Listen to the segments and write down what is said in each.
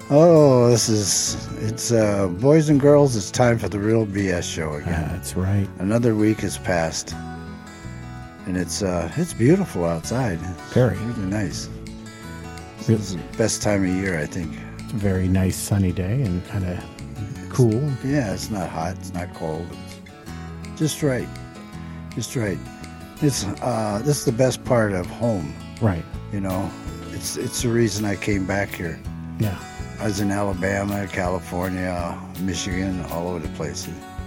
Oh, it's boys and girls, it's time for the Real BS show again. That's right. Another week has passed, and it's beautiful outside. Very. Really nice. This is the best time of year, I think. It's a very nice sunny day and kind of cool. Yeah, it's not hot, it's not cold. It's just right. Just right. This is the best part of home. Right. You know, it's the reason I came back here. Yeah. I was in Alabama, California, Michigan, all over the place.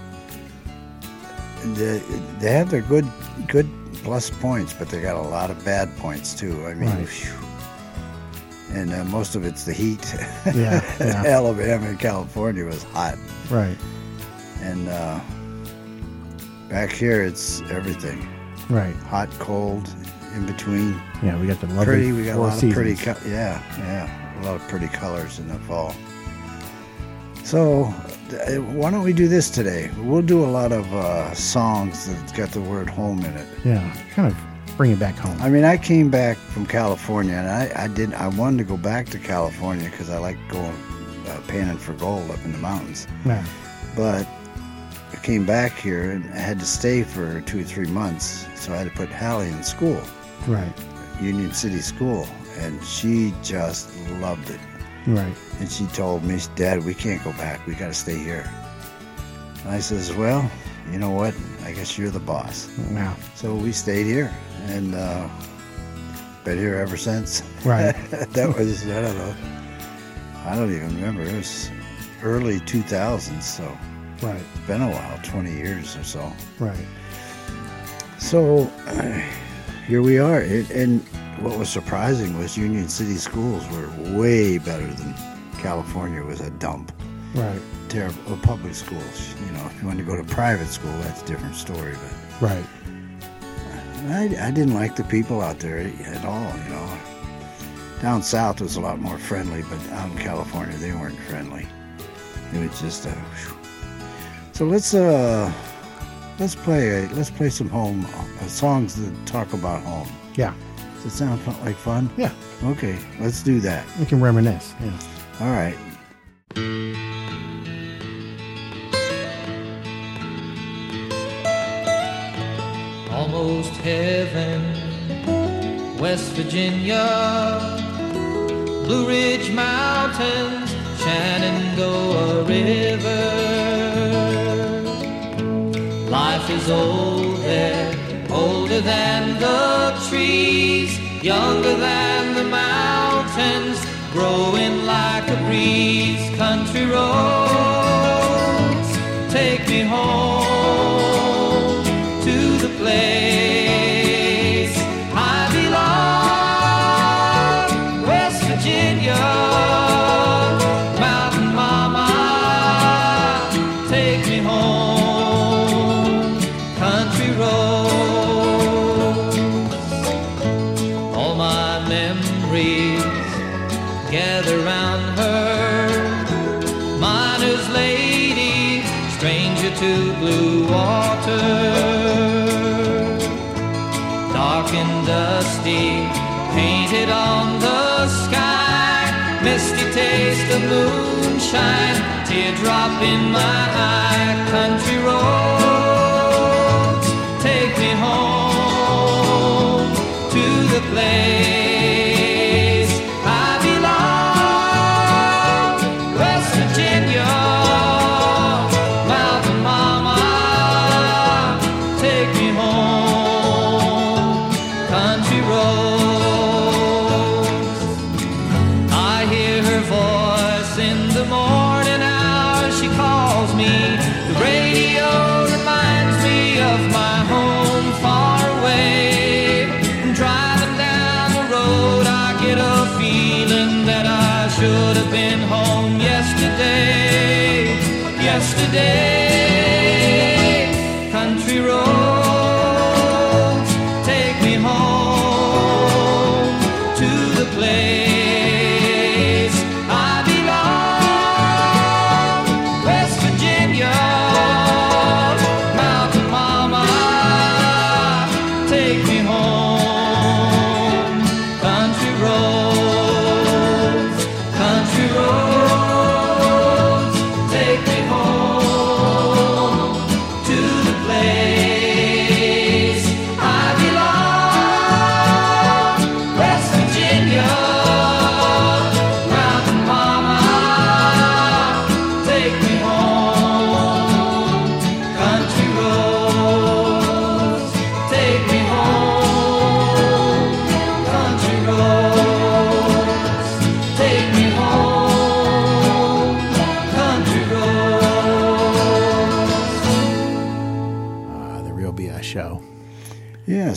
They have their good plus points, but they got a lot of bad points too. I mean, right. And most of it's the heat. Yeah. Alabama and California was hot. Right. And back here, it's everything. Right. Hot, cold, in between. Yeah, we got the lovely pretty. We got a lot seasons. of pretty. Yeah. A lot of pretty colors in the fall. So, why don't we do this today? We'll do a lot of songs that got the word home in it. Yeah, kind of bring it back home. I mean, I came back from California, and I wanted to go back to California because I like going panning for gold up in the mountains. Yeah. But I came back here, and I had to stay for 2 or 3 months, so I had to put Hallie in school. Right. Union City School. And she just loved it. Right. And she told me, Dad, we can't go back. We got to stay here. And I says, well, you know what? I guess you're the boss. Wow. So we stayed here and been here ever since. Right. That was, I don't know. I don't even remember. It was early 2000s, so right. It's been a while, 20 years or so. Right. So here we are. And what was surprising was Union City schools were way better than California. Was a dump. Right. Terrible. Well, public schools, you know, if you want to go to private school, that's a different story. But right. I didn't like the people out there at all, you know. Down south was a lot more friendly, but out in California, they weren't friendly. It was just So let's play some home songs that talk about home. Yeah. Does it sound like fun? Yeah. Okay, let's do that. We can reminisce. Yeah. All right. Almost heaven, West Virginia, Blue Ridge Mountains, Shenandoah River. Life is old there, older than the trees, younger than the mountains, growing like a breeze. Country roads, take me home to the place I belong, West Virginia, Mountain Mama, take me home, country roads. All my memories gather round her, miner's lady, stranger to blue water. Dark and dusty, painted on the sky, misty taste of moonshine, teardrop in my eye. Country roads, take me home to the place I belong, West Virginia, Mountain Mama, take me home, country roads. I hear her voice in the morning hours, she calls me. The radio reminds me of my home far away. Driving down the road, I get a feeling that I should have been home yesterday. Yesterday, country roads, take me home to the place I belong, West Virginia, Mountain Mama, take me home, country roads, country roads.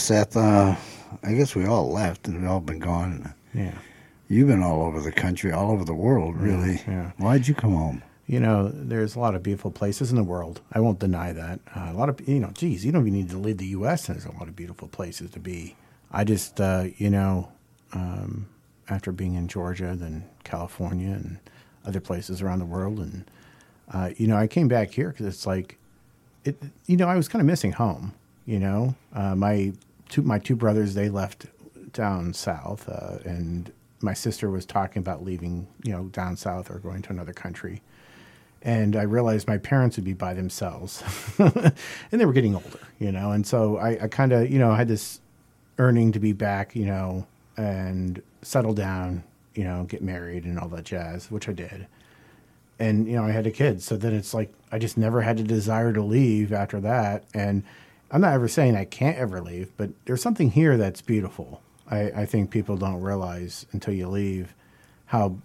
Seth. I guess we all left and we've all been gone. Yeah. You've been all over the country, all over the world, really. Yeah. Why'd you come home? You know, there's a lot of beautiful places in the world. I won't deny that. A lot of, you know, geez, you don't even need to leave the U.S. There's a lot of beautiful places to be. I just, you know, after being in Georgia, then California and other places around the world, and you know, I came back here because it's like, you know, I was kind of missing home. You know, my two brothers, they left down south, and my sister was talking about leaving, you know, down south or going to another country. And I realized my parents would be by themselves, and they were getting older, you know. And so I kind of, you know, had this earning to be back, you know, and settle down, you know, get married and all that jazz, which I did. And, you know, I had a kid. So then it's like I just never had a desire to leave after that. And I'm not ever saying I can't ever leave, but there's something here that's beautiful. I think people don't realize until you leave how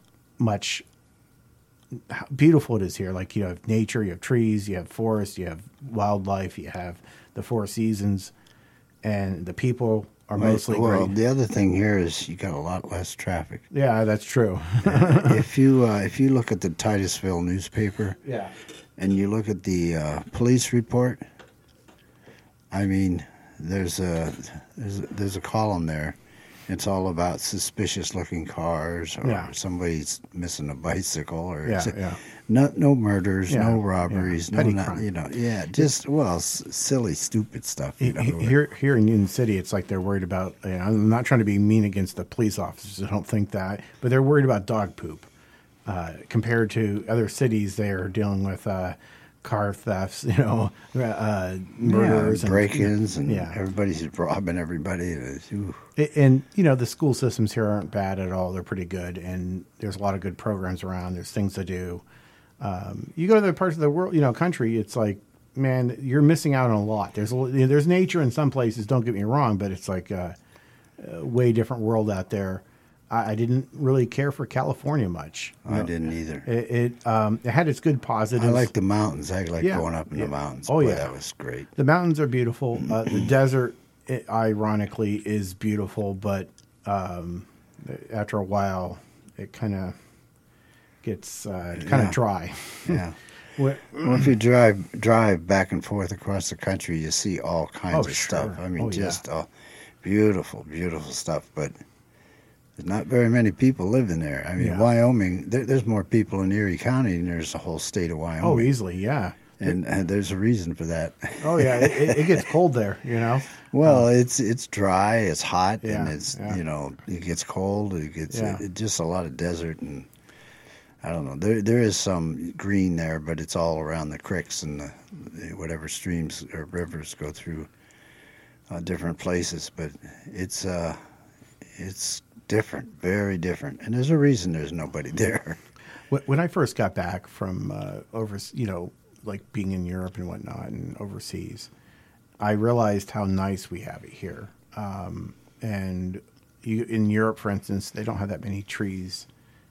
beautiful it is here. Like, you have nature, you have trees, you have forests, you have wildlife, you have the four seasons, and the people are mostly well, great. the other thing here is you got a lot less traffic. Yeah, that's true. If you look at the Titusville newspaper, Yeah. and you look at the police report, I mean, there's a column there. It's all about suspicious-looking cars, or somebody's missing a bicycle, or no murders, no robberies, Petty no, crime. you know, just silly, stupid stuff. You know? Here in Union City, it's like they're worried about. You know, I'm not trying to be mean against the police officers. I don't think that, but they're worried about dog poop. Compared to other cities, they are dealing with car thefts, you know, murders, break-ins, and everybody's robbing everybody. And, you know, the school systems here aren't bad at all. They're pretty good, and there's a lot of good programs around. There's things to do. You go to the parts of the world, you know, country, it's like, man, you're missing out on a lot. There's nature in some places, don't get me wrong, but it's like a way different world out there. I didn't really care for California much. I didn't either. It had its good positives. I like the mountains. I like going up in the mountains. Oh, yeah. That was great. The mountains are beautiful. The desert, ironically, is beautiful, but after a while, it kind of gets kind of dry. Yeah. Well, if you drive back and forth across the country, you see all kinds of stuff. I mean, beautiful, beautiful stuff, but there's not very many people living there. I mean, Wyoming, there's more people in Erie County than there's the whole state of Wyoming. Oh, easily, yeah. And there's a reason for that. Oh, yeah, it gets cold there, you know? Well, it's dry, it's hot, and it's, you know, it gets cold, it gets just a lot of desert, and I don't know. There is some green there, but it's all around the creeks and whatever streams or rivers go through different places, but it's different, very different, and there's a reason there's nobody there. When I first got back from you know, like being in Europe and whatnot and overseas, I realized how nice we have it here. And in Europe, for instance, they don't have that many trees.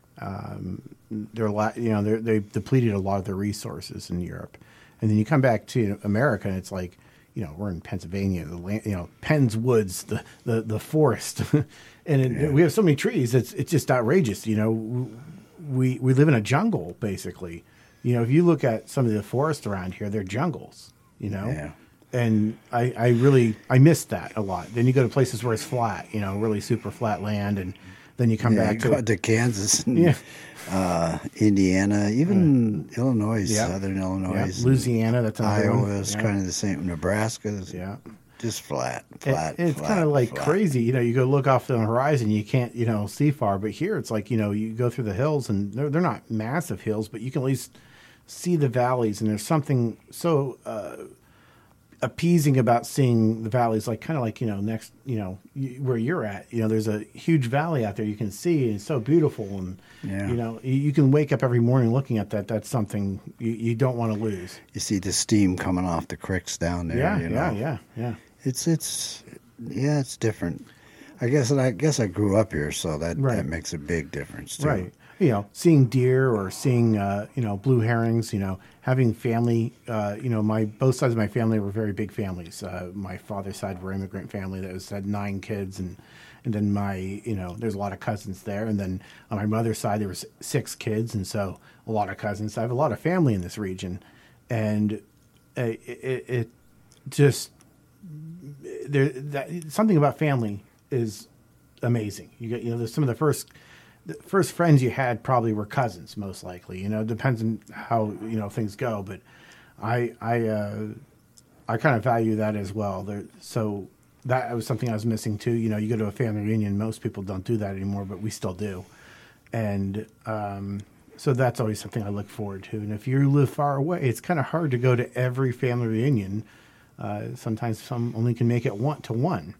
They've depleted a lot of their resources in Europe, and then you come back to America, and it's like, you know, we're in Pennsylvania, the land, you know, Penn's Woods, the forest, and we have so many trees. It's just outrageous. You know, we live in a jungle basically. You know, if you look at some of the forests around here, they're jungles. You know, and I miss that a lot. Then you go to places where it's flat, you know, really super flat land, and then you come back to Kansas and Indiana, even Illinois, southern Illinois, Louisiana. That's Iowa is kind of the same. Nebraska is just flat. It's kind of like crazy. You know, you go look off the horizon, you can't, you know, see far. But here, it's like, you know, you go through the hills, and they're not massive hills, but you can at least see the valleys. And there's something so appeasing about seeing the valleys, like kind of like, you know, next, you know, where you're at, you know, there's a huge valley out there you can see, and it's so beautiful, and you know, you can wake up every morning looking at that. That's something you don't want to lose. You see the steam coming off the creeks down there. Yeah. It's different. I guess I grew up here, so that makes a big difference too. Right. seeing deer or seeing, blue herrings, having family, both sides of my family were very big families. My father's side were immigrant family that had 9 kids, and then there's a lot of cousins there. And then on my mother's side, there was 6 kids. And so a lot of cousins. I have a lot of family in this region. And it just, something about family is amazing. You get, there's some of the first friends you had probably were cousins, most likely. It depends on how things go, but I kind of value that as well. So that was something I was missing too. You go to a family reunion, most people don't do that anymore, but we still do, and so that's always something I look forward to. And if you live far away, it's kind of hard to go to every family reunion. Sometimes some only can make it 1-to-1.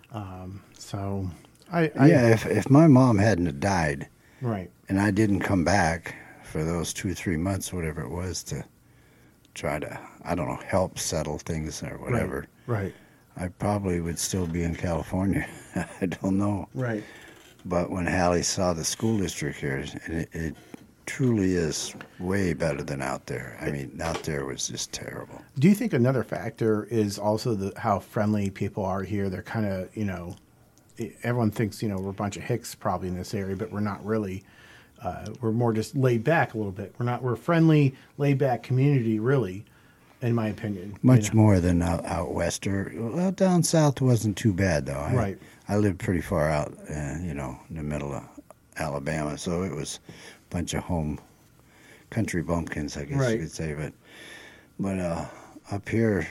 So. If my mom hadn't have died, right, and I didn't come back for those 2 or 3 months, whatever it was, to try to, help settle things or whatever, right, I probably would still be in California. I don't know. Right. But when Hallie saw the school district here, and it truly is way better than out there. I mean, out there was just terrible. Do you think another factor is also how friendly people are here? They're kind of, everyone thinks, we're a bunch of hicks probably in this area, but we're not really. We're more just laid back a little bit. We're a friendly, laid back community, really, in my opinion. Much more than out west. Well, down south wasn't too bad, though. Right. I lived pretty far out, in the middle of Alabama, so it was a bunch of home country bumpkins, I guess you could say. But up here,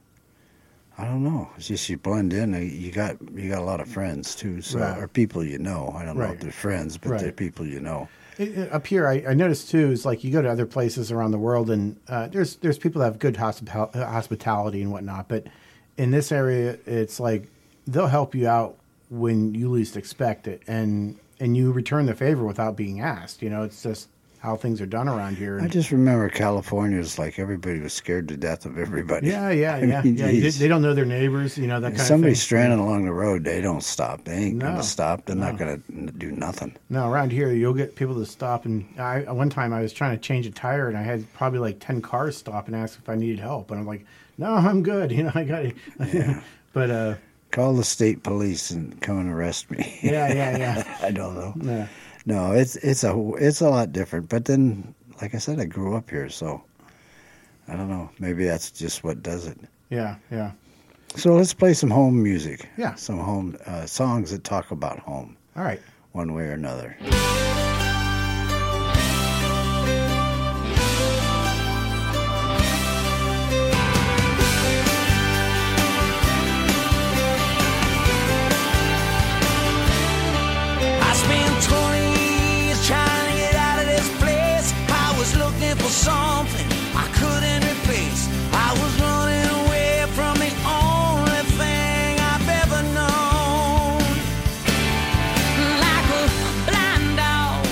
I don't know. It's just you blend in. You got a lot of friends too, so or people I don't know if they're friends, but they're people Up here, I noticed too is like you go to other places around the world, and there's people that have good hospitality and whatnot. But in this area, it's like they'll help you out when you least expect it, and you return the favor without being asked. It's just how things are done around here. I just remember California was like everybody was scared to death of everybody. Yeah. They don't know their neighbors, that kind of thing. Somebody's stranded along the road, they don't stop. They ain't going to stop. They're not going to do nothing. No, around here, you'll get people to stop. And one time I was trying to change a tire, and I had probably like 10 cars stop and ask if I needed help. And I'm like, no, I'm good. I got it. Yeah. But call the state police and come and arrest me. Yeah. I don't know. Yeah. No, it's a lot different. But then, like I said, I grew up here, so I don't know. Maybe that's just what does it. Yeah. So let's play some home music. Yeah. Some home songs that talk about home. All right. One way or another. Something I couldn't replace. I was running away from the only thing I've ever known. Like a blind dog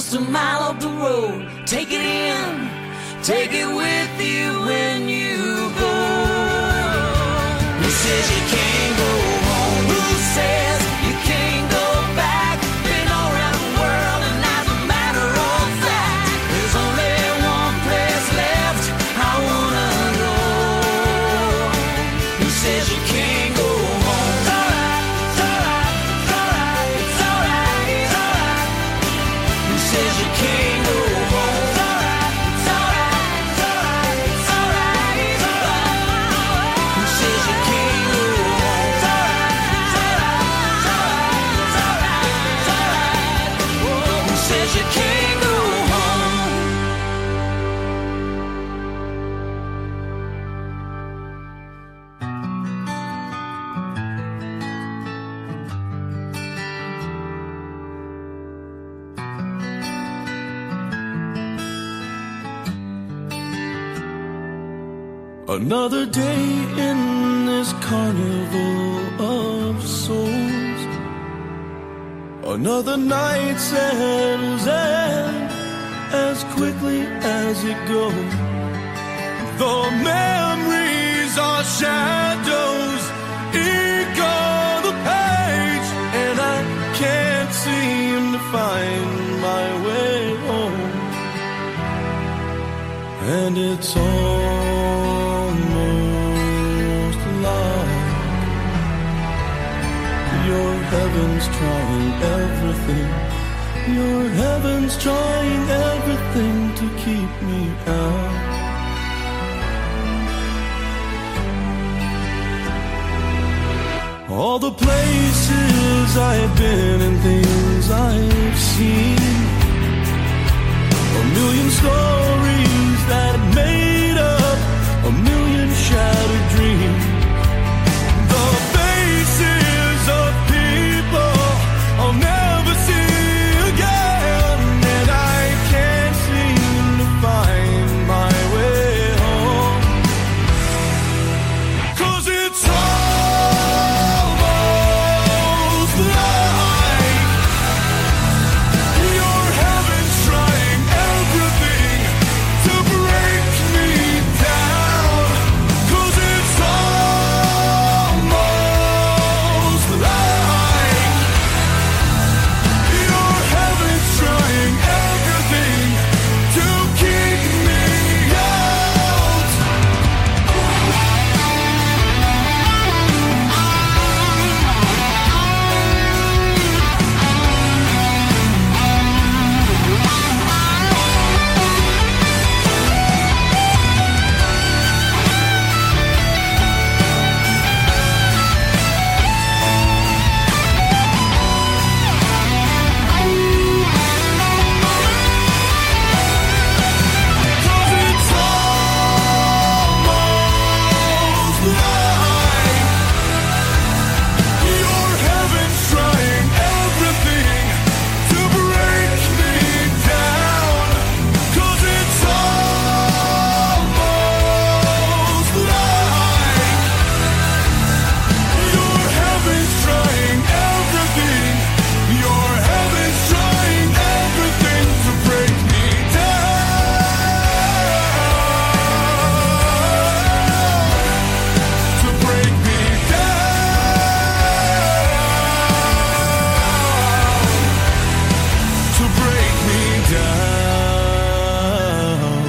just a mile up the road. Take it in, take it with you when you go. Who says you can't go home? Who says you can't go back? Been all around the world and as a matter of fact, there's only one place left I wanna go. Who says you can't go home? It's alright, it's alright, it's alright, it's alright, it's alright. Who says you can't go home? It's alright, it's alright, it's alright, it's alright, it's alright. Who says you can't go home? It's alright, it's alright, it's alright, it's alright, it's alright. Oh, who says you can't go home? Another day in this carnival of souls. Another night settles in as quickly as it goes. The memories are shadows, ink on the page, and I can't seem to find my way home. And it's almost like your heaven's trying everything. Your heaven's trying everything to keep me out. All the places I've been and things I've seen, a million stories that made up a million shattered dreams. The faces of people I'll never see again, and I can't seem to find my way home. 'Cause it's almost like your heaven's trying everything to break me down. 'Cause it's almost like your heaven's trying everything to keep me out. Cause it's almost like your heaven's trying everything to break me down. 'Cause it's almost like your heaven's trying everything. Your heaven's trying everything to break me down. To break me down. To break me down.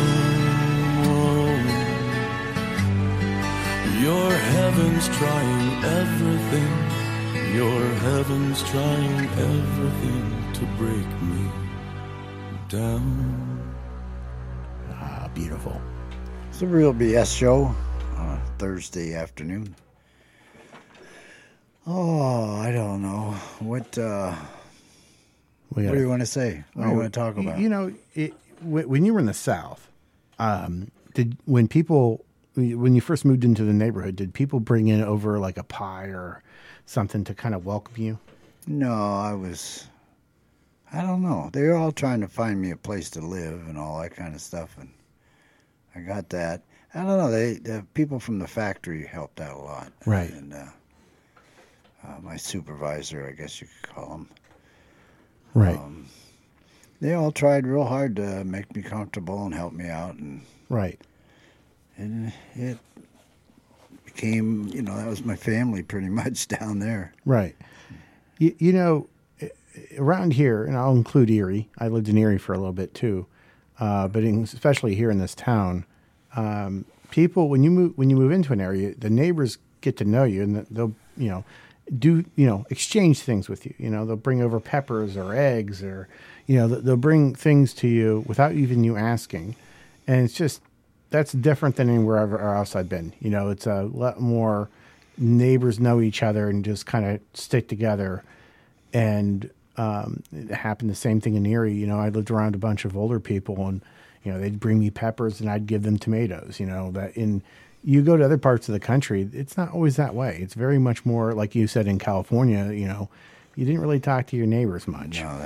Your heaven's trying everything. Your heaven's trying everything to break me down. Ah, beautiful. It's the Real BS show on a Thursday afternoon. Oh, I don't know. What We do got you want to say? What do you want to talk about? You know, when you were in the South, when you first moved into the neighborhood, did people bring in over like a pie or something to kind of welcome you? No, I don't know. They were all trying to find me a place to live and all that kind of stuff, and I got that. I don't know. The people from the factory helped out a lot. Right. And my supervisor, I guess you could call him. Right. They all tried real hard to make me comfortable and help me out, and Right. it became, that was my family pretty much down there. Right. You know, around here, and I'll include Erie. I lived in Erie for a little bit too, but especially here in this town, people when you move into an area, the neighbors get to know you, and they'll exchange things with you. They'll bring over peppers or eggs, or they'll bring things to you without even you asking, and it's just that's different than anywhere else I've been. It's a lot more neighbors know each other and just kind of stick together. And it happened the same thing in Erie. I lived around a bunch of older people, and they'd bring me peppers and I'd give them tomatoes. You go to other parts of the country, it's not always that way. It's very much more like you said in California. You didn't really talk to your neighbors much. No,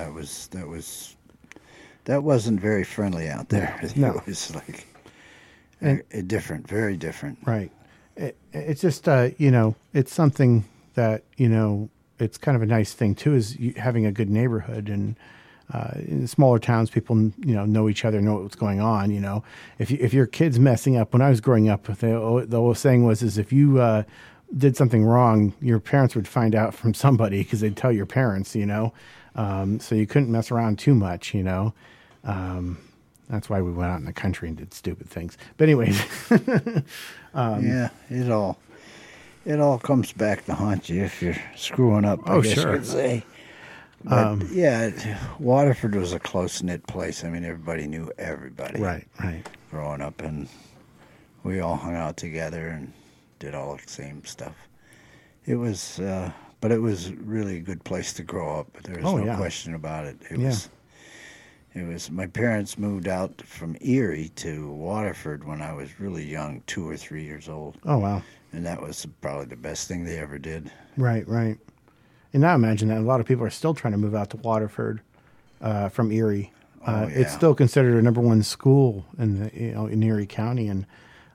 that wasn't very friendly out there. No. It was like different, very different. Right. It's just it's something that it's kind of a nice thing too, is having a good neighborhood. And in smaller towns, people know each other, know what's going on. If your kid's messing up, when I was growing up, the old saying was if you did something wrong, your parents would find out from somebody because they'd tell your parents. So you couldn't mess around too much. That's why we went out in the country and did stupid things. But anyways, yeah, it all comes back to haunt you if you're screwing up. I guess sure. you could say. But Waterford was a close-knit place. I mean, everybody knew everybody. Right. Growing up, and we all hung out together and did all the same stuff. It was, but it was really a good place to grow up. There was no question about it. It was. My parents moved out from Erie to Waterford when I was really young, 2 or 3 years old. Oh, wow. And that was probably the best thing they ever did. Right. And now imagine that a lot of people are still trying to move out to Waterford from Erie. It's still considered a number one school in Erie County, and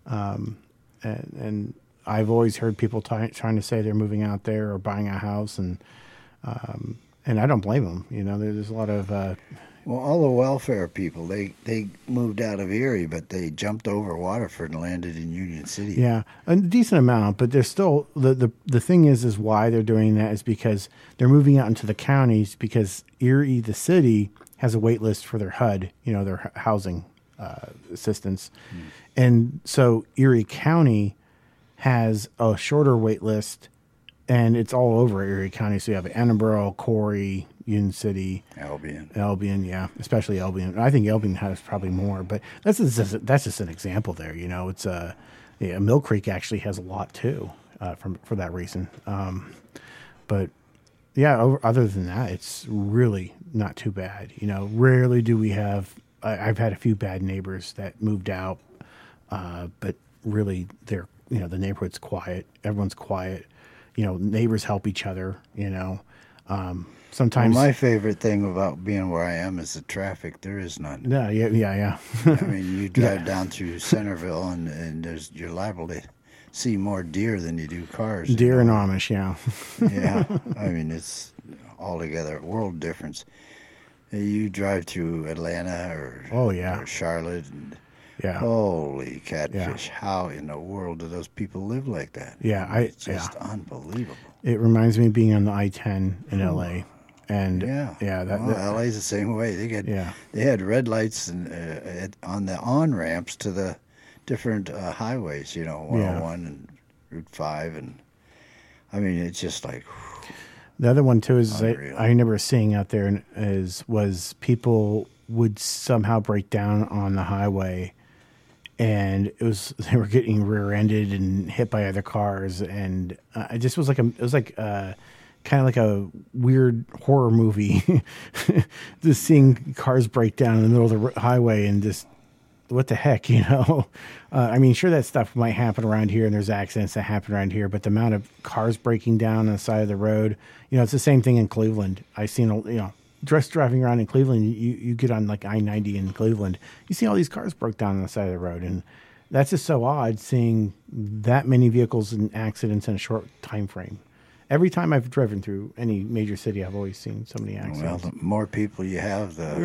I've always heard people trying to say they're moving out there or buying a house, and I don't blame them. There's a lot of well, all the welfare people, they moved out of Erie, but they jumped over Waterford and landed in Union City. Yeah, a decent amount, but there's still the thing is why they're doing that is because they're moving out into the counties, because Erie, the city, has a wait list for their HUD, their housing assistance, and so Erie County has a shorter wait list, and it's all over Erie County. So you have Annabelle, Corey, Union City, Albion, yeah, especially Albion. I think Albion has probably more, but that's just an example there. It's Mill Creek actually has a lot too, for that reason. But yeah, other than that, it's really not too bad. Rarely do we have. I've had a few bad neighbors that moved out, but really they're the neighborhood's quiet. Everyone's quiet. Neighbors help each other. Sometimes my favorite thing about being where I am is the traffic. There is none. Yeah. I mean, you drive down through Centerville, and you're liable to see more deer than you do cars. Deer and Amish, yeah. Yeah, I mean, it's altogether a world difference. You drive through Atlanta or Charlotte, and holy catfish! Yeah. How in the world do those people live like that? Yeah, it's just unbelievable. It reminds me of being on the I-10 in LA. And LA's the same way. They had red lights and on the on-ramps to the different highways, 101 and Route 5, and I mean, it's just like the other one too is I remember seeing out there was people would somehow break down on the highway, and they were getting rear-ended and hit by other cars, and it just was kind of like a weird horror movie, just seeing cars break down in the middle of the highway and just, what the heck, I mean, sure, that stuff might happen around here, and there's accidents that happen around here, but the amount of cars breaking down on the side of the road, it's the same thing in Cleveland. I've seen, just driving around in Cleveland, you get on like I-90 in Cleveland, you see all these cars broke down on the side of the road, and that's just so odd, seeing that many vehicles in accidents in a short time frame. Every time I've driven through any major city, I've always seen so many accidents. Well, the more people you have, the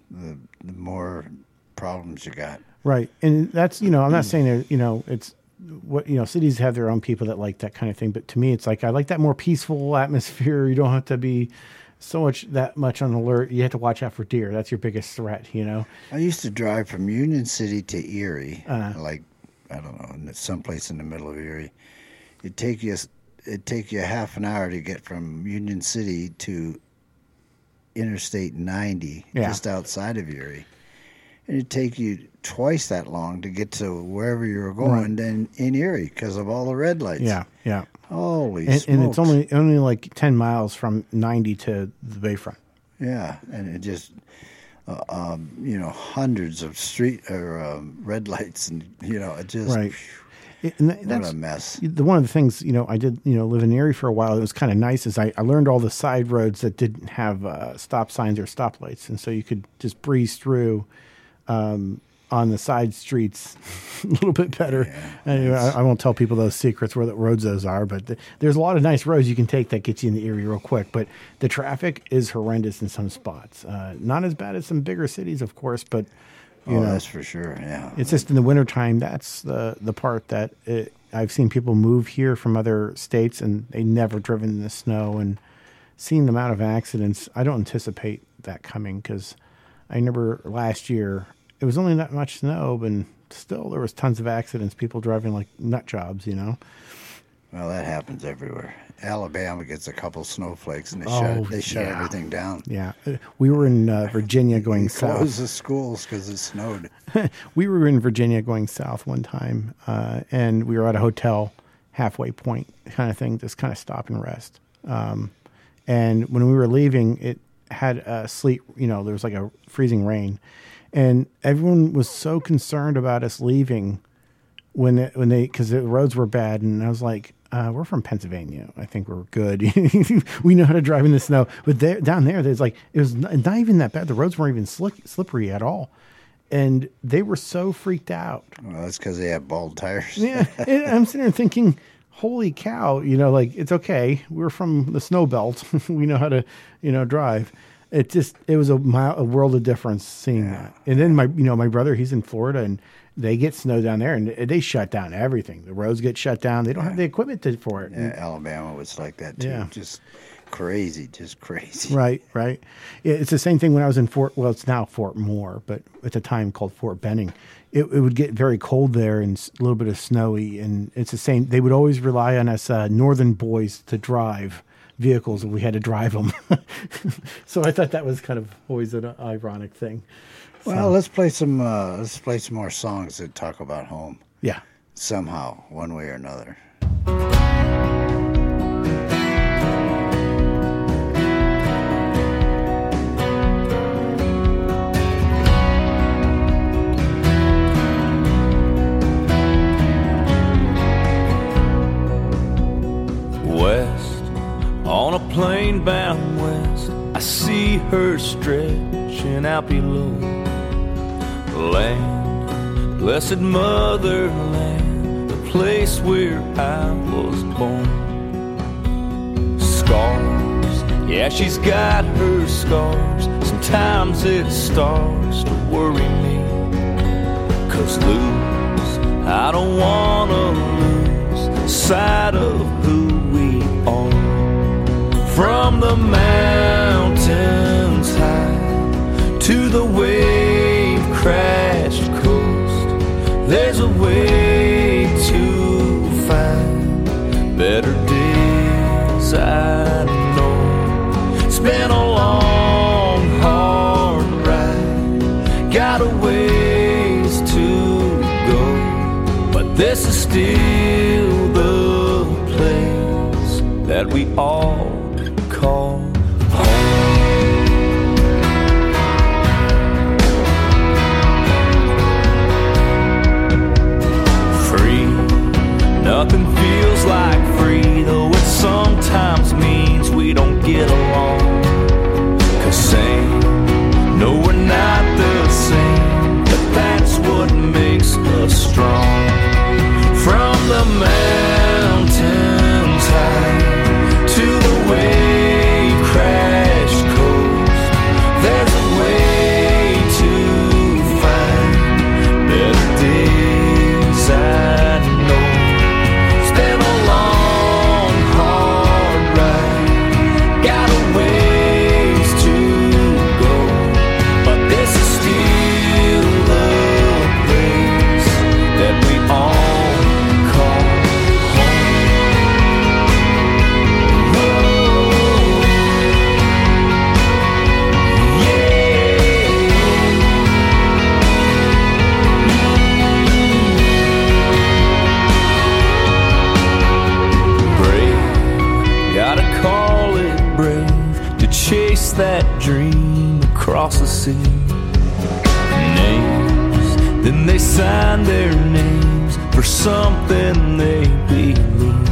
the more problems you got. Right. And that's, I'm not saying that, it's what, cities have their own people that like that kind of thing. But to me, it's like, I like that more peaceful atmosphere. You don't have to be that much on alert. You have to watch out for deer. That's your biggest threat, I used to drive from Union City to Erie, like, I don't know, someplace in the middle of Erie. It'd take you half an hour to get from Union City to Interstate 90, just outside of Erie. And it'd take you twice that long to get to wherever you were going than in Erie because of all the red lights. Yeah, yeah. Holy and, smokes. and it's only like 10 miles from 90 to the Bayfront. Yeah, and it just, hundreds of street or red lights, and it just, right. What a mess. One of the things I did live in Erie for a while. It was kind of nice is I learned all the side roads that didn't have stop signs or stoplights, and so you could just breeze through on the side streets a little bit better. Yeah, anyway, I won't tell people those secrets where the roads those are, but there's a lot of nice roads you can take that get you in the Erie real quick. But the traffic is horrendous in some spots. Not as bad as some bigger cities, of course, but that's for sure. Yeah, it's just in the wintertime. That's the part that I've seen people move here from other states and they never driven in the snow, and seeing the amount of accidents. I don't anticipate that coming because I remember last year it was only that much snow, but still there was tons of accidents. People driving like nut jobs, Well, that happens everywhere. Alabama gets a couple snowflakes and they shut everything down. Yeah, we were in Virginia going south. Close the schools because it snowed. We were in Virginia going south one time, and we were at a hotel halfway point kind of thing, just kind of stop and rest. And when we wwere leaving, it had sleet. There was like a freezing rain, and everyone was so concerned about us leaving because the roads were bad, and I was like, we're from Pennsylvania. I think we're good. We know how to drive in the snow. But down there, there's like, it was not even that bad. The roads weren't even slippery at all. And they were so freaked out. Well, that's because they have bald tires. Yeah. And I'm sitting there thinking, holy cow, it's okay. We're from the snow belt. We know how to, drive. It was a world of difference seeing that. And then my brother, he's in Florida, and they get snow down there, and they shut down everything. The roads get shut down. They don't have the equipment for it. Yeah, Alabama was like that too. Yeah. Just crazy. Right. It's the same thing when I was in it's now Fort Moore, but at the time called Fort Benning. It would get very cold there and a little bit of snowy, and it's the same. They would always rely on us northern boys to drive vehicles, and we had to drive them. So I thought that was kind of always an ironic thing. Well, let's play some more songs that talk about home. Yeah. Somehow, one way or another. West, on a plane bound west, I see her stretching out below. Land, blessed motherland, the place where I was born. Scars, yeah, she's got her scars. Sometimes it starts to worry me, 'cause lose, I don't wanna lose sight of who we are. From the mountains high to the wave-crashed coast, there's a way to find better days, I know. It's been a long, hard ride, got a ways to go, but this is still the place that we all call nothing feels like free, though it sometimes means we don't get along. 'Cause same, no, we're not the same, but that's what makes us strong. From the mountains high to the wave-crashed coast, there's a way that dream across the sea. Names, then they signed their names for something they believed.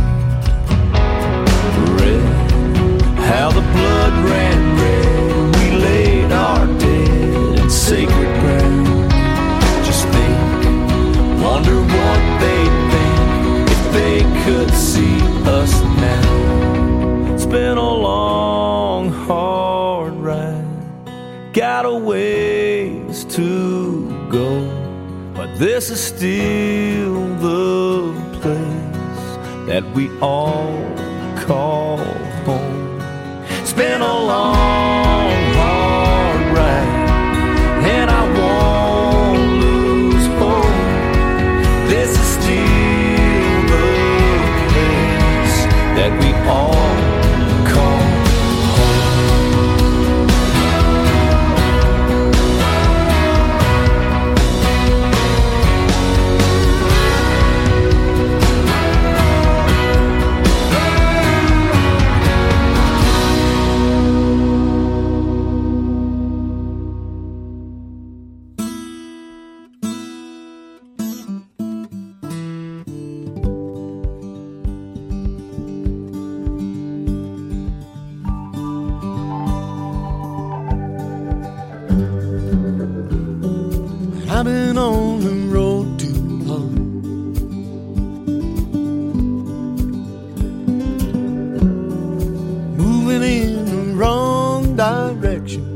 Read how the blood ran red. We laid our dead in sacred ground. Just think, wonder what they'd think if they could see us now. It's been a long, hard ride, got a ways to go, but this is still the place that we all call home. It's been a long, hard ride, and I won't lose hope. This is still the place that we all call I've been on the road too long. Moving in the wrong direction.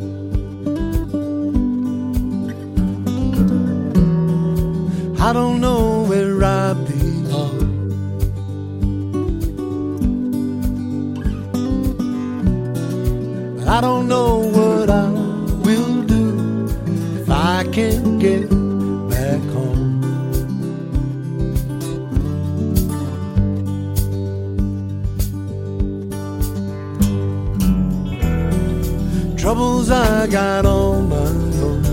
I don't know where I belong. But I don't know what I will do if I can't get back home. Troubles I got on my own.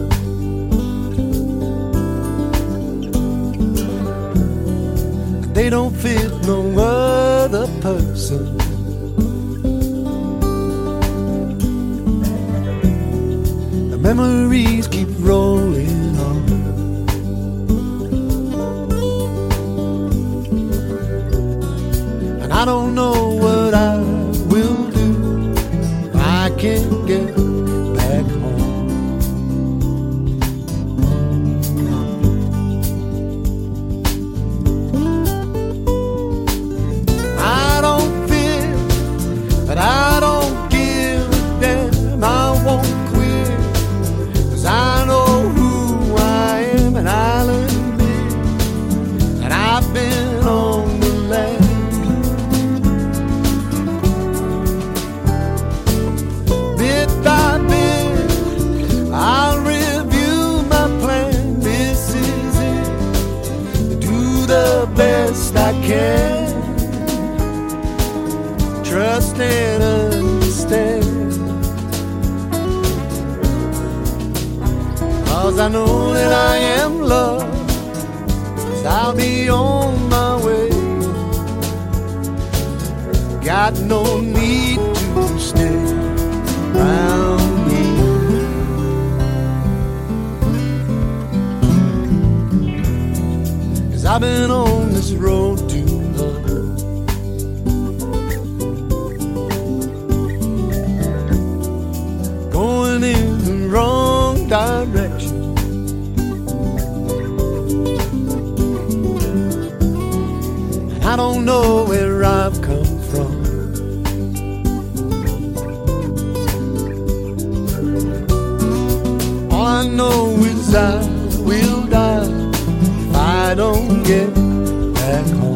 They don't fit no other person. The memories keep rolling on. And I don't know what I will do if I can't get back home. I don't fear, but I don't give a damn. I won't quit, 'cause I know who I am, and I'll admit that I've been on the land. Bit by bit, I'll review my plan. This is it, do the best I can. Trust and understand, 'cause I know that I am loved, 'cause I'll be on my way. Got no need to stay around here, 'cause I've been on this road too long. Going in the wrong direction. And I don't know where I've come from. All I know is I will die if I don't get back home.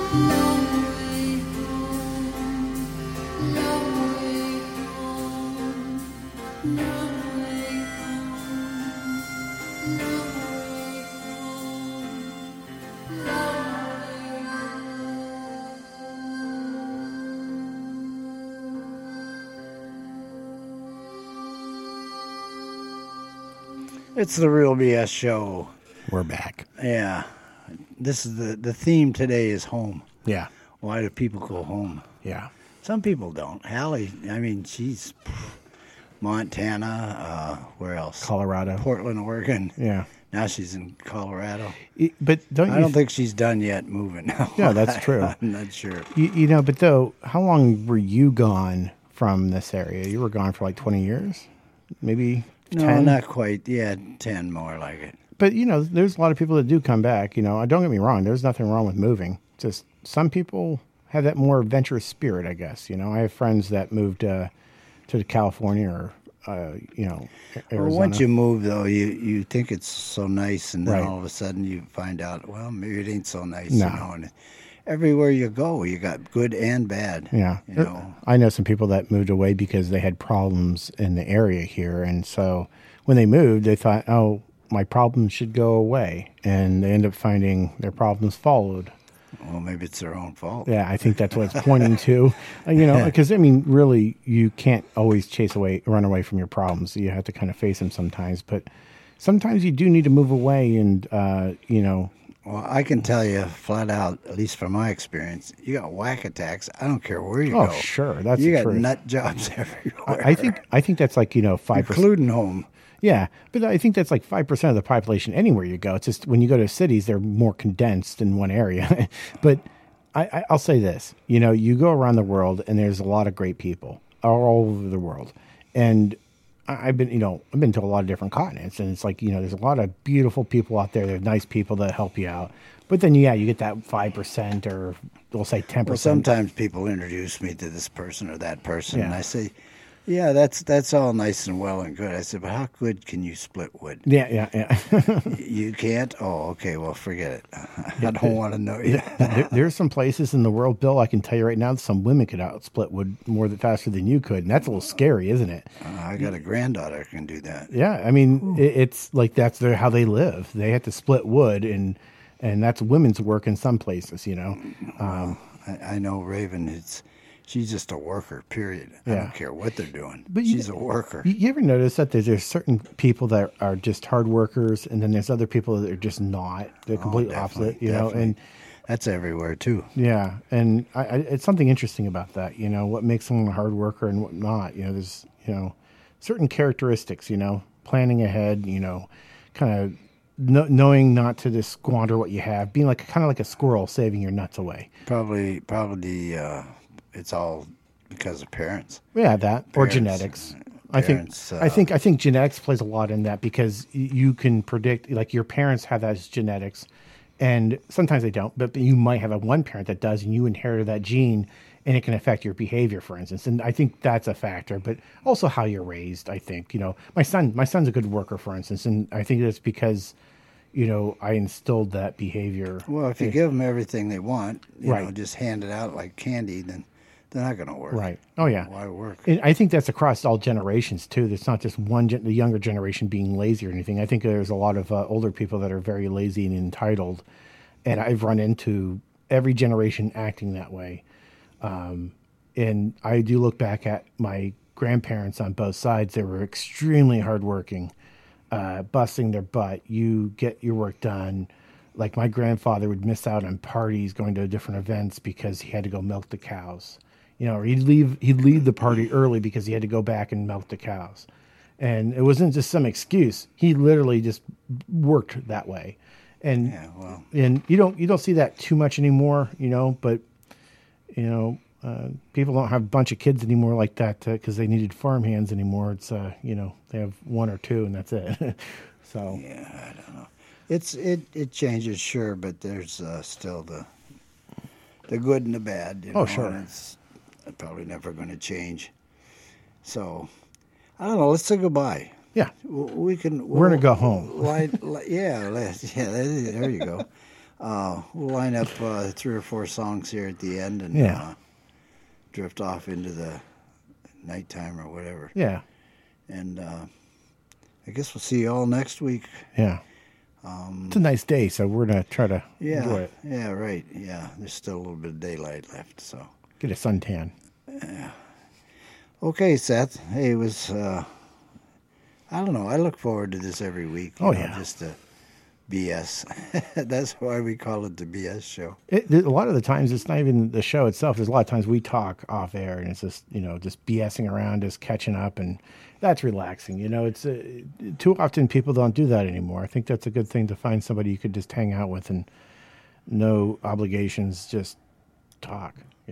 It's the Real BS show. We're back. Yeah. This is the theme today is home. Yeah. Why do people go home? Yeah. Some people don't. Hallie, I mean, she's Montana, where else? Colorado. Portland, Oregon. Yeah. Now she's in Colorado. But don't I don't think she's done yet moving. Yeah, that's true. I'm not sure. You know, but though, how long were you gone from this area? You were gone for like 20 years? Maybe 10? No, not quite. Yeah, 10 more like it. But, you know, there's a lot of people that do come back. You know, don't get me wrong. There's nothing wrong with moving. Just some people have that more adventurous spirit, I guess. You know, I have friends that moved to California or, you know, Arizona. Well, once you move, though, you think it's so nice, and then Right. all of a sudden you find out, well, maybe it ain't so nice. No. You know, and everywhere you go, you got good and bad. Yeah. You know, I know some people that moved away because they had problems in the area here. And so when they moved, they thought, oh, my problems should go away. And they end up finding their problems followed. well, maybe it's their own fault. Yeah, I think that's what it's pointing to. You know, because, I mean, really, you can't always run away from your problems. You have to kind of face them sometimes. But sometimes you do need to move away and, you know. Well, I can tell you flat out, at least from my experience, you got whack attacks. I don't care where you Oh, go. sure. That's you the got truth. nut jobs everywhere. I think that's like, you know, 5%. including home. Yeah, but I think that's like 5% of the population anywhere you go. It's just when you go to cities, they're more condensed in one area. But I'll say this, you know, you go around the world and there's a lot of great people all over the world. And I've been to a lot of different continents, and it's like, you know, there's a lot of beautiful people out there. There's nice people that help you out. But then, yeah, you get that 5% or we'll say 10%. Well, sometimes people introduce me to this person or that person, and Yeah. I say, yeah, that's all nice and well and good. I said, but how good can you split wood? Yeah. You can't? Oh, okay, well, forget it. I don't want to know you. There's some places in the world, Bill, I can tell you right now, that some women could outsplit wood faster than you could. And that's a little scary, isn't it? I got a granddaughter who can do that. Yeah. I mean, it's like that's how they live. They have to split wood, and that's women's work in some places, you know. I know Raven, she's just a worker, period. I Yeah. don't care what they're doing. But She's a worker. You ever notice that there's certain people that are just hard workers, and then there's other people that are just not. They're completely opposite, you know. And that's everywhere, too. yeah, and it's something interesting about that, you know, what makes someone a hard worker and what not. You know, there's, you know, certain characteristics, you know, planning ahead, you know, kind of knowing not to just squander what you have, being like kind of like a squirrel saving your nuts away. Probably it's all because of parents. Yeah, that or Parents. genetics. Parents, I think genetics plays a lot in that, because you can predict, like, your parents have that as genetics, and sometimes they don't, but you might have one parent that does, and you inherited that gene, and it can affect your behavior, for instance. And I think that's a factor, but also how you're raised. I think, you know, my son's a good worker, for instance, and I think that's because, you know, I instilled that behavior. Well, if you give them everything they want, you Right. know, just hand it out like candy, then they're not going to work. Right. Oh, yeah. Why work? And I think that's across all generations, too. It's not just the younger generation being lazy or anything. I think there's a lot of older people that are very lazy and entitled. And I've run into every generation acting that way. And I do look back at my grandparents on both sides. They were extremely hardworking, busting their butt. You get your work done. Like, my grandfather would miss out on parties, going to different events because he had to go milk the cows. You know, or he'd leave the party early because he had to go back and milk the cows. And it wasn't just some excuse. He literally just worked that way. And Yeah, well, and you don't see that too much anymore, you know, but you know, people don't have a bunch of kids anymore like that because they needed farm hands anymore. It's you know, they have one or two and that's it. So yeah, I don't know. It changes, sure, but there's still the good and the bad. You know, sure. and it's probably never going to change. So I don't know. Let's say goodbye. yeah, We can. we're gonna go home. Yeah, there you go. We'll line up 3 or 4 songs here at the end and Yeah. drift off into the nighttime or whatever. Yeah. And I guess we'll see you all next week. Yeah. It's a nice day, so we're going to try to Yeah, enjoy it. yeah, right. Yeah, there's still a little bit of daylight left. So, Get a suntan. okay, Seth. Hey, it was. I don't know. I look forward to this every week. Oh, yeah. Just to BS. That's why we call it the BS show. A lot of the times, it's not even the show itself. There's a lot of times we talk off air, and it's just just BSing around, just catching up, and that's relaxing. It's too often people don't do that anymore. I think that's a good thing to find somebody you could just hang out with and no obligations, just talk.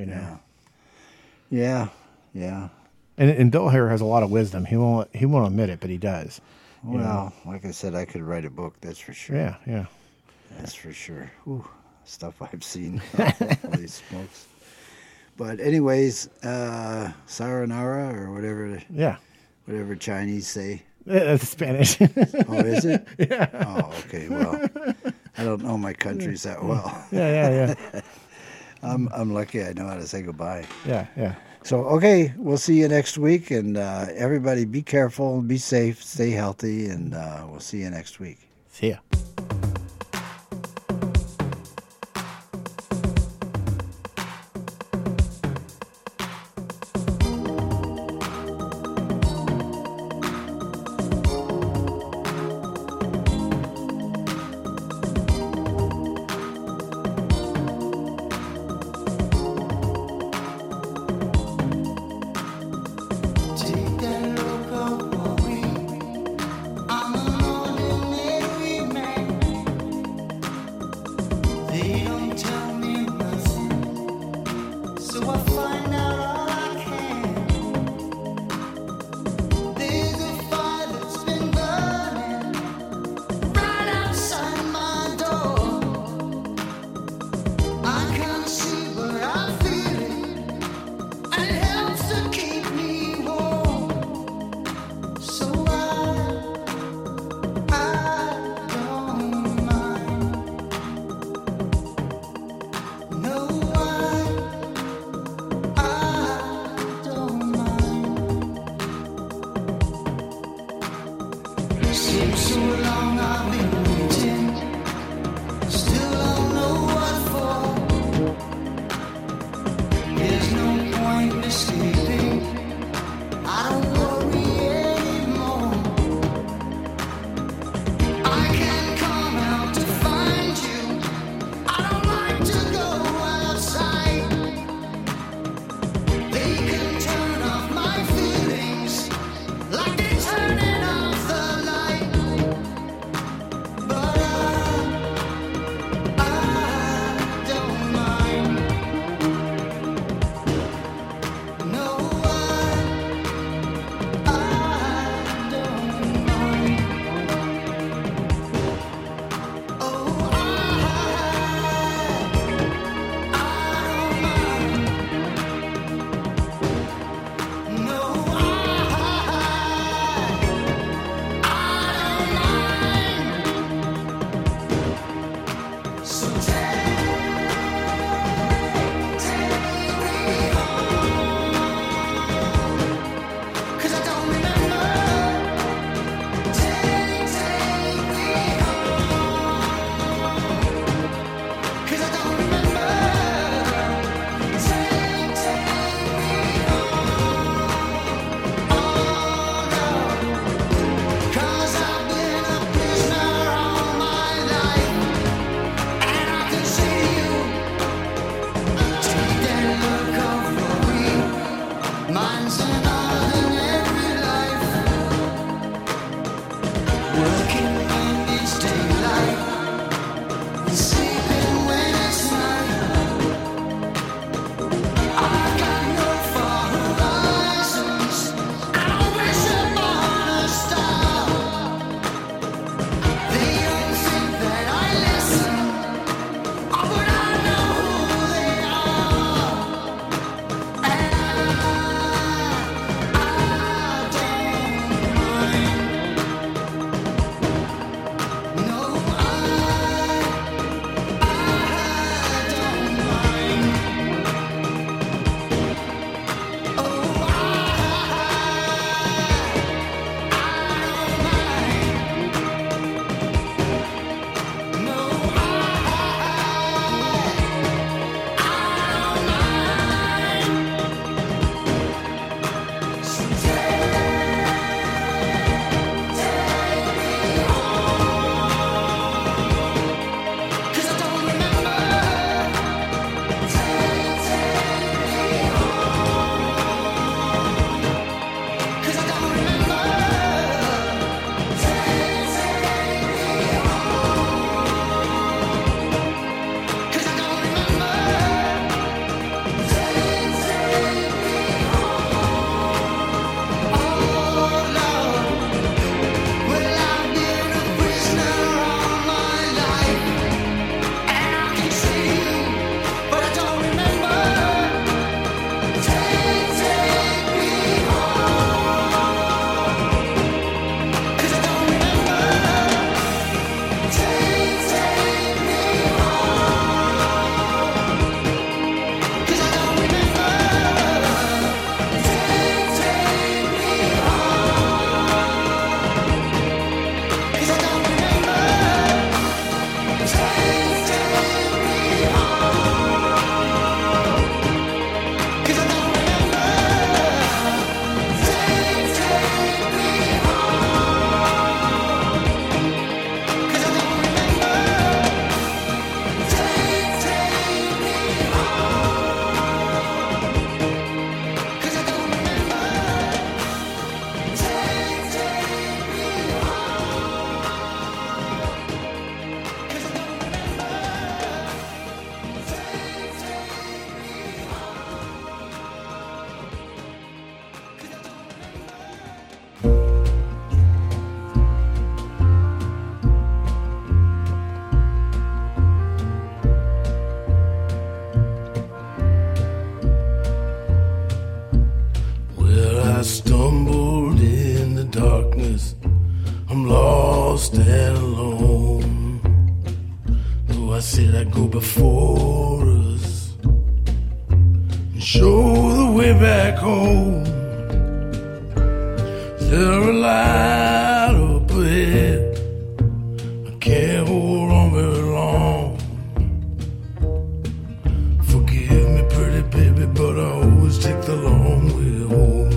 Yeah. And Bill here has a lot of wisdom. He won't admit it, but he does. Well, like I said, I could write a book. That's for sure. Yeah. That's for sure. Whew, stuff I've seen. Holy smokes. But anyways, sayonara or whatever. Yeah. Whatever Chinese say. That's Spanish. Oh, is it? Yeah. Oh, okay. Well, I don't know my countries that well. Yeah. I'm lucky I know how to say goodbye. Yeah. So, okay, we'll see you next week. And everybody be careful, be safe, stay healthy, and we'll see you next week. See ya. Take that look of worry. I'm an ordinary man. They don't tell me nothing, so I find out all I can. There's a fire that's been burning right outside my door. I can't see, but I feel it. And it helps to keep me warm. So I don't mind. No, I don't mind. Seems so long I've been waiting. Still don't know what for. There's no point escaping. I don't worry anymore. I can come out to find you. I don't like to go outside. They can turn off my feelings like they're turning off the light. lost and alone. So I said I'd go before us and show the way back home. There a light up ahead, I can't hold on very long. Forgive me, pretty baby, but I always take the long way home.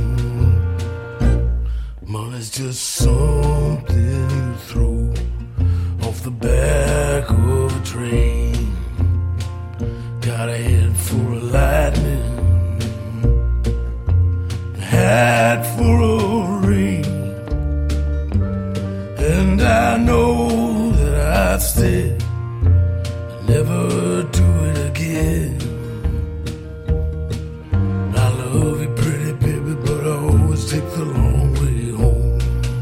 Money's just something you throw off the back of a train. Got a head full of lightning, a hat full of rain, and I know that I'd stay, never do it again. I love you, pretty baby, but I always take the long way home.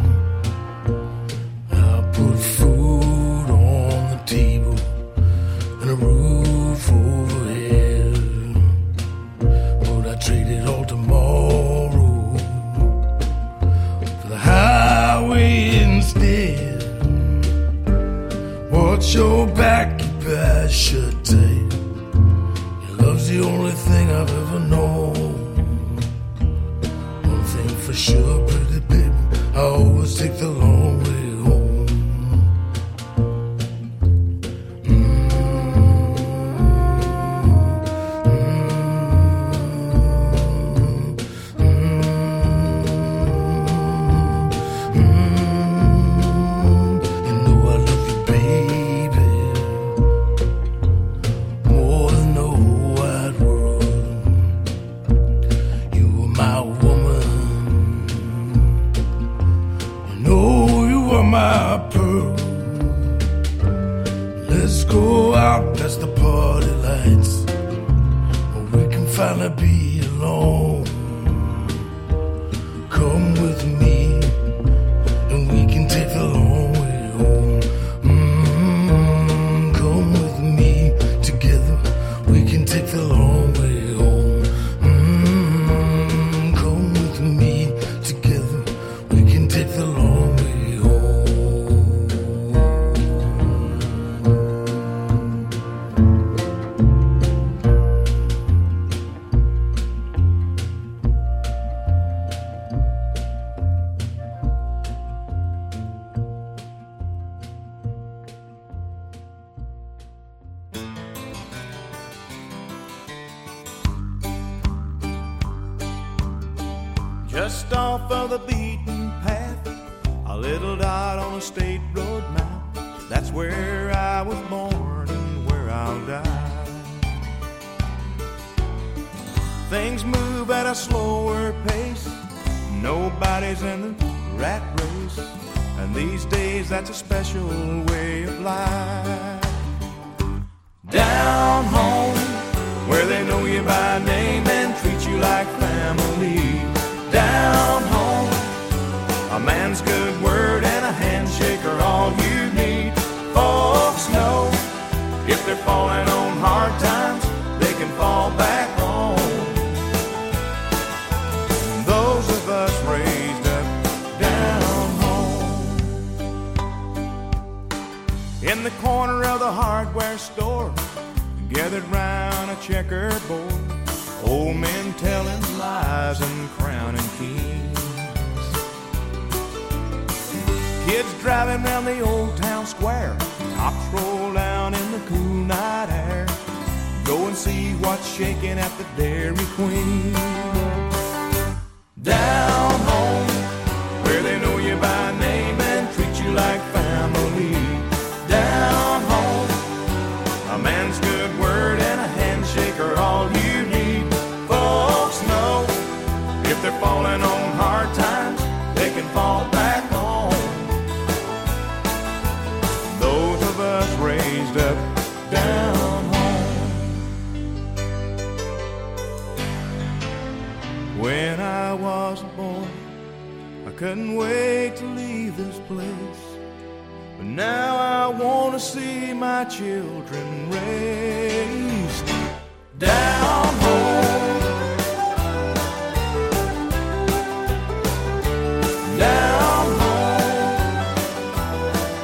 I put food on the table and a roof overhead, but I trade it all tomorrow for the highway instead. Watch your back, keep your eyes shut tight. Your love's the only thing I've ever known. One thing for sure, pretty baby, I always take the long way home. You know I love you, baby, more than the whole wide world. You are my woman, I know you are my pearl. Let's go out past the party lights, where we can finally be alone. Come with me, and we can take the long way home. Come with me, together we can take the long way home. Come with me, together we can take the long way home. Just off of the beaten path, a little dot on a state road map. That's where I was born and where I'll die. Things move at a slower pace, nobody's in the rat race, and these days that's a special way of life. Down home, where they know you by name and treat you like family. Down home, a man's good word and a handshake are all you need. Folks know if they're falling on hard times, they can fall back home. Those of us raised up down home, in the corner of the hardware store, gathered round a checkerboard, old men telling lies and crowning kings. Kids driving round the old town square, tops roll down in the cool night air. Go and see what's shaking at the Dairy Queen. Down home, where they know you by name and treat you like family. Down home, a man's good word and a handshake are all you need. Folks know if they're falling on hard times, they can fall back home. Those of us raised up down home. When I was a boy, I couldn't wait to leave this place, but now I want to see my children raised down home. Down home,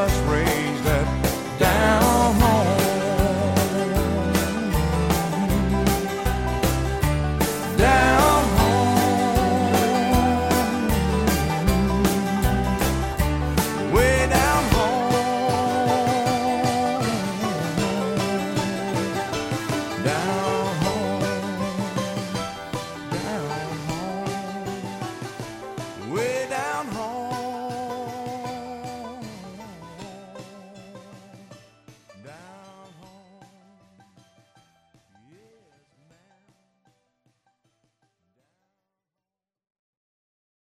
was raised